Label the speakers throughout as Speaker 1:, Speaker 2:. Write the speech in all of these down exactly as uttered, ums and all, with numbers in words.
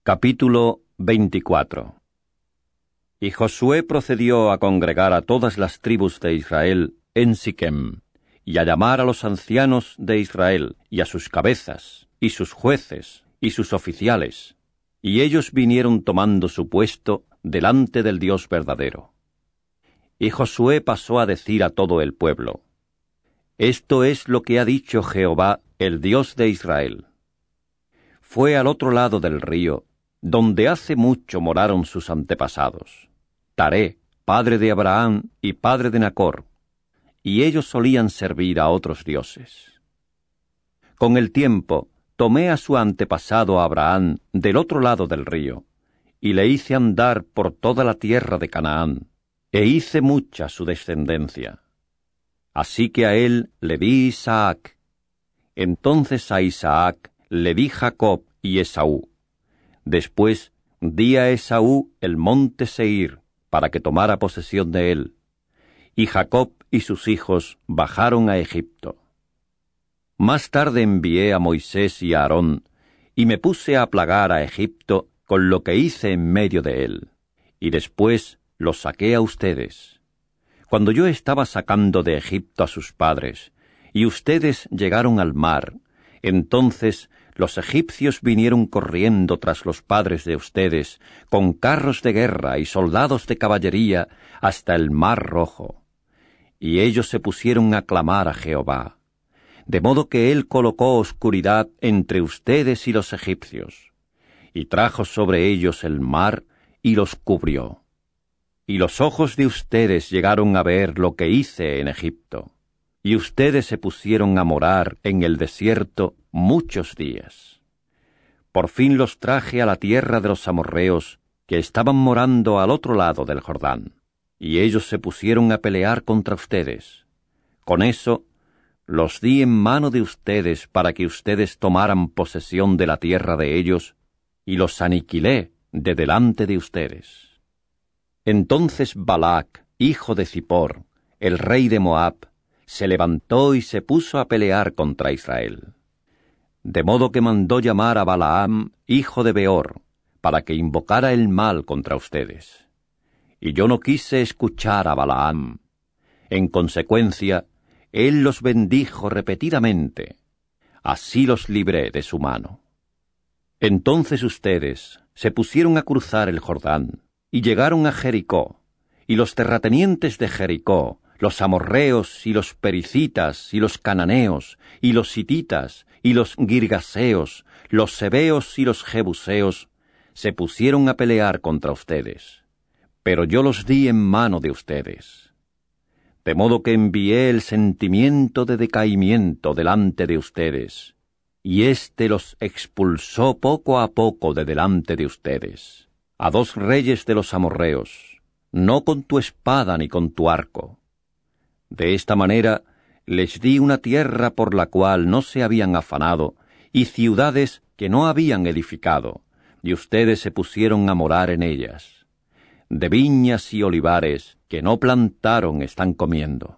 Speaker 1: Capítulo veinticuatro. Y Josué procedió a congregar a todas las tribus de Israel en Siquem, y a llamar a los ancianos de Israel, y a sus cabezas, y sus jueces, y sus oficiales, y ellos vinieron tomando su puesto delante del Dios verdadero. Y Josué pasó a decir a todo el pueblo: Esto es lo que ha dicho Jehová, el Dios de Israel. Fue al otro lado del río, donde hace mucho moraron sus antepasados, Taré, padre de Abraham y padre de Nacor, y ellos solían servir a otros dioses. Con el tiempo tomé a su antepasado Abraham del otro lado del río, y le hice andar por toda la tierra de Canaán, e hice mucha su descendencia. Así que a él le di Isaac. Entonces a Isaac le di Jacob y Esaú. Después di a Esaú el monte Seir, para que tomara posesión de él, y Jacob y sus hijos bajaron a Egipto. Más tarde envié a Moisés y a Aarón, y me puse a plagar a Egipto con lo que hice en medio de él, y después los saqué a ustedes. Cuando yo estaba sacando de Egipto a sus padres, y ustedes llegaron al mar, entonces los egipcios vinieron corriendo tras los padres de ustedes, con carros de guerra y soldados de caballería, hasta el mar Rojo. Y ellos se pusieron a clamar a Jehová, de modo que él colocó oscuridad entre ustedes y los egipcios, y trajo sobre ellos el mar y los cubrió. Y los ojos de ustedes llegaron a ver lo que hice en Egipto, y ustedes se pusieron a morar en el desierto muchos días. Por fin los traje a la tierra de los amorreos, que estaban morando al otro lado del Jordán, y ellos se pusieron a pelear contra ustedes. Con eso los di en mano de ustedes para que ustedes tomaran posesión de la tierra de ellos, y los aniquilé de delante de ustedes. Entonces Balac, hijo de Zippor, el rey de Moab, se levantó y se puso a pelear contra Israel. De modo que mandó llamar a Balaam, hijo de Beor, para que invocara el mal contra ustedes. Y yo no quise escuchar a Balaam. En consecuencia, él los bendijo repetidamente. Así los libré de su mano. Entonces ustedes se pusieron a cruzar el Jordán, y llegaron a Jericó, y los terratenientes de Jericó, los amorreos y los pericitas y los cananeos y los hititas y los girgaseos, los sebeos y los jebuseos, se pusieron a pelear contra ustedes, pero yo los di en mano de ustedes. De modo que envié el sentimiento de decaimiento delante de ustedes, y éste los expulsó poco a poco de delante de ustedes, a dos reyes de los amorreos, no con tu espada ni con tu arco. De esta manera les di una tierra por la cual no se habían afanado, y ciudades que no habían edificado, y ustedes se pusieron a morar en ellas. De viñas y olivares que no plantaron están comiendo.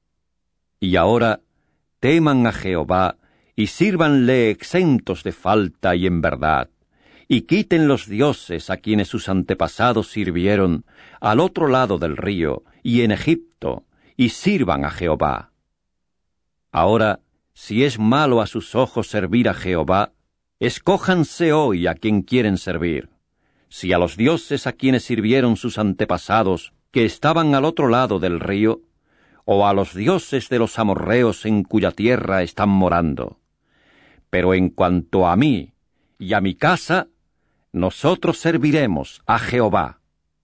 Speaker 1: Y ahora teman a Jehová, y sírvanle exentos de falta y en verdad, y quiten los dioses a quienes sus antepasados sirvieron al otro lado del río y en Egipto, y sirvan a Jehová. Ahora, si es malo a sus ojos servir a Jehová, escójanse hoy a quien quieren servir, si a los dioses a quienes sirvieron sus antepasados, que estaban al otro lado del río, o a los dioses de los amorreos en cuya tierra están morando. Pero en cuanto a mí y a mi casa, nosotros serviremos a Jehová.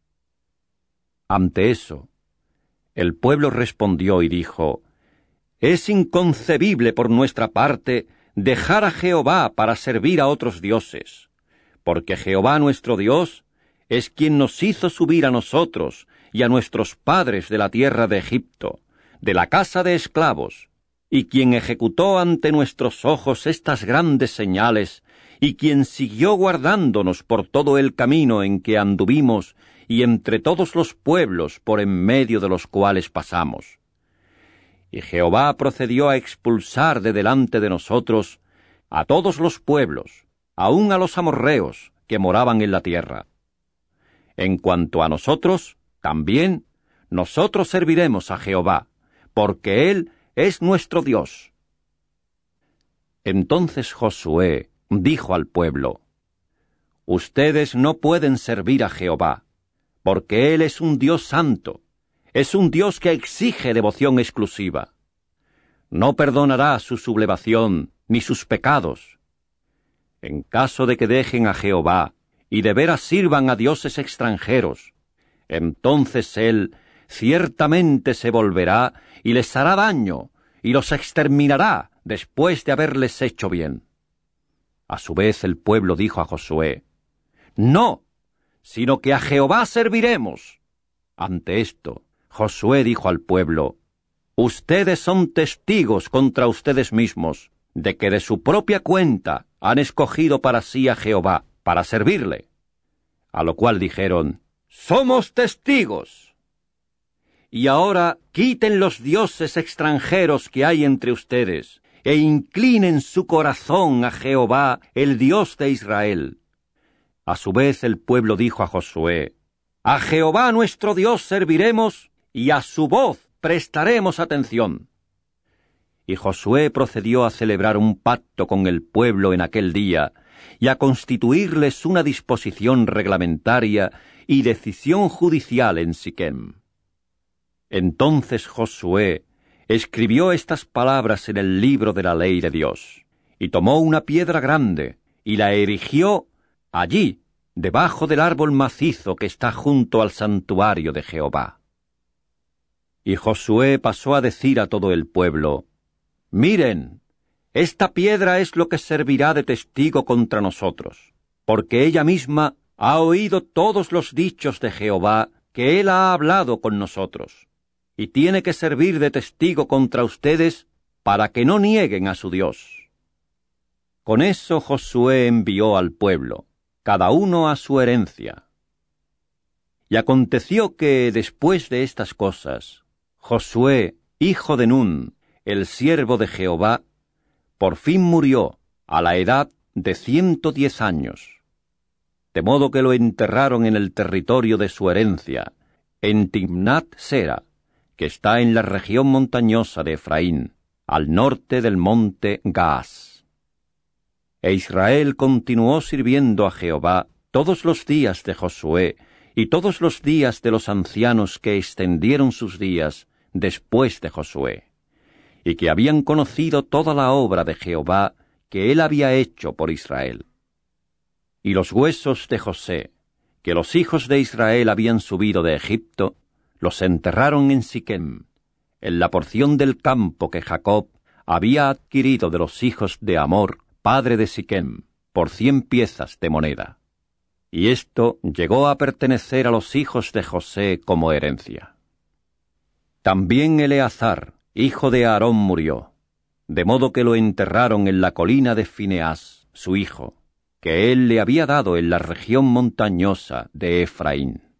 Speaker 1: Ante eso, el pueblo respondió y dijo: Es inconcebible por nuestra parte dejar a Jehová para servir a otros dioses, porque Jehová nuestro Dios es quien nos hizo subir a nosotros y a nuestros padres de la tierra de Egipto, de la casa de esclavos, y quien ejecutó ante nuestros ojos estas grandes señales, y quien siguió guardándonos por todo el camino en que anduvimos y entre todos los pueblos por en medio de los cuales pasamos. Y Jehová procedió a expulsar de delante de nosotros a todos los pueblos, aun a los amorreos, que moraban en la tierra. En cuanto a nosotros, también nosotros serviremos a Jehová, porque Él es nuestro Dios. Entonces Josué dijo al pueblo: Ustedes no pueden servir a Jehová, porque Él es un Dios santo, es un Dios que exige devoción exclusiva. No perdonará su sublevación ni sus pecados. En caso de que dejen a Jehová y de veras sirvan a dioses extranjeros, entonces Él ciertamente se volverá y les hará daño y los exterminará después de haberles hecho bien. A su vez el pueblo dijo a Josué: No, sino que a Jehová serviremos. Ante esto, Josué dijo al pueblo: Ustedes son testigos contra ustedes mismos de que de su propia cuenta han escogido para sí a Jehová, para servirle. A lo cual dijeron: Somos testigos. Y ahora quiten los dioses extranjeros que hay entre ustedes, e inclinen su corazón a Jehová, el Dios de Israel. A su vez el pueblo dijo a Josué: A Jehová nuestro Dios serviremos, y a su voz prestaremos atención. Y Josué procedió a celebrar un pacto con el pueblo en aquel día, y a constituirles una disposición reglamentaria y decisión judicial en Siquem. Entonces Josué escribió estas palabras en el libro de la ley de Dios, y tomó una piedra grande, y la erigió allí, debajo del árbol macizo que está junto al santuario de Jehová. Y Josué pasó a decir a todo el pueblo: Miren, esta piedra es lo que servirá de testigo contra nosotros, porque ella misma ha oído todos los dichos de Jehová que él ha hablado con nosotros, y tiene que servir de testigo contra ustedes para que no nieguen a su Dios. Con eso Josué envió al pueblo, cada uno a su herencia. Y aconteció que, después de estas cosas, Josué, hijo de Nun, el siervo de Jehová, por fin murió a la edad de ciento diez años, de modo que lo enterraron en el territorio de su herencia, en Timnat Sera, que está en la región montañosa de Efraín, al norte del monte Gaas. E Israel continuó sirviendo a Jehová todos los días de Josué y todos los días de los ancianos que extendieron sus días después de Josué, y que habían conocido toda la obra de Jehová que él había hecho por Israel. Y los huesos de José, que los hijos de Israel habían subido de Egipto, los enterraron en Siquem, en la porción del campo que Jacob había adquirido de los hijos de Hamor, padre de Siquem, por cien piezas de moneda. Y esto llegó a pertenecer a los hijos de José como herencia. También Eleazar, hijo de Aarón, murió, de modo que lo enterraron en la colina de Fineás, su hijo, que él le había dado en la región montañosa de Efraín.